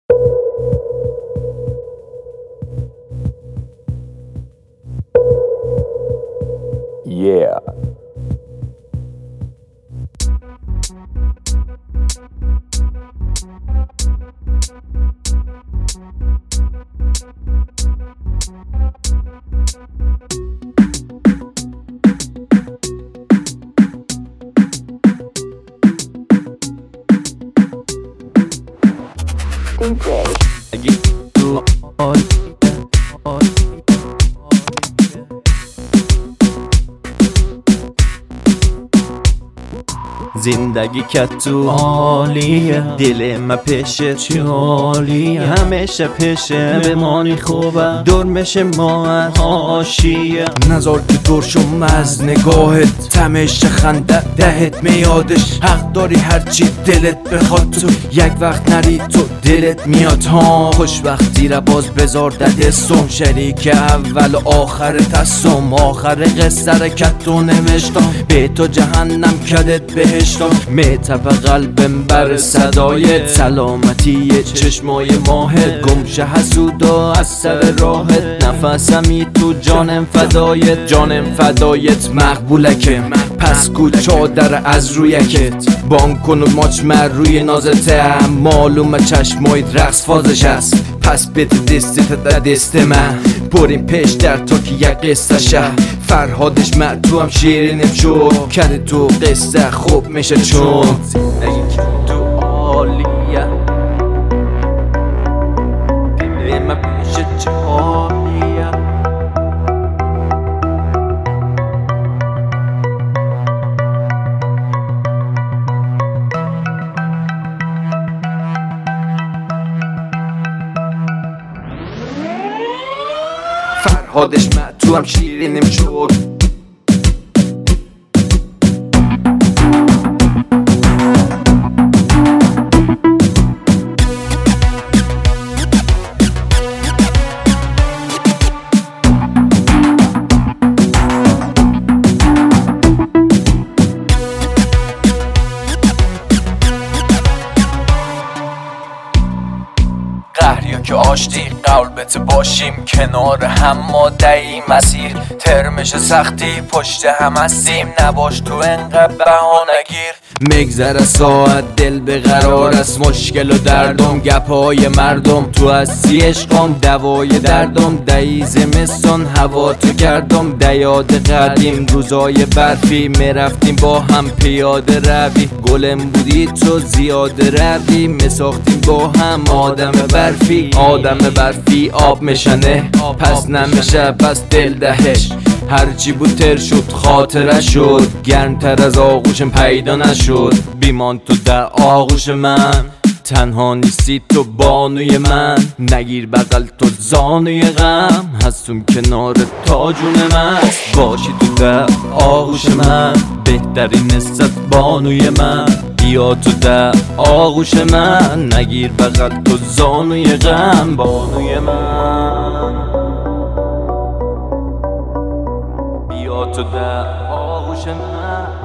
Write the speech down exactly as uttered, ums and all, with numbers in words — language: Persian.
Yeah. D J. زندگی که تو عالیه، دل من پشه چالیه، همیشه پشه بمانی خوبه، دور میشه ما از حاشیه. نزار که دور شم از نگاهت، تمش خنده دهت میادش. حق داری هرچی دلت بخواد، تو یک وقت نری تو دلت میاد ها. خوشبختی را باز بذار دستم، شریک اول و آخرت هستم. آخر قصه را که تو نوشتم، به تو جهنم کدت بهشتم. میتپه قلبم بر صدایت، سلامتی چشمای ماهت. گمشه حسودا از سر راهت، نفسمی تو جانم فدایت. جانم فدایت مقبولکه، پس کو چادر از رویکت. بان کن و ماچ مر روی نازته، معلومه چشمایت رقص فازش است. پس بده دستت در دست من، بریم پیش در تا که یک قصه شه. فرهادش من تو هم شیرینم شد، کرده تو قصه خوب میشه چون زندگی که تو عالیه، دل من پیشه چالیه. فرهادش من تو هم شیرینم شد. قهریا که آشتی قلبت باشیم، کنار هم ما دهی مسیر. ترمش سختی پشت هم هستیم، نباش تو انقدر بهانه گیر. مگذر ساعت دل به قرار است، مشکل و دردم گپای مردم. تو هستی عشقم دوای دردم، دهی زمستان هوا تو کردم. دیاد قدیم روزای برفی، میرفتیم با هم پیاده روی. گلم بودی تو زیاده روی، میساختیم با هم آدم برفی. آدم برفی آب میشنه، پس نمیشه پس دل دهش. هرچی بود تر شد خاطره شد، گرمتر از آغوشم پیدا نشد. بیمان تو در آغوش من، تنها نیستی تو بانوی من. نگیر بغل تو زانوی غم، هستم کنار تا جون من. باشی تو در آغوش من، بهترین نسبت بانوی من. بیا تو در آغوش من، نگیر بغل تو زانوی غم بانوی من. بیا تو در آغوش من.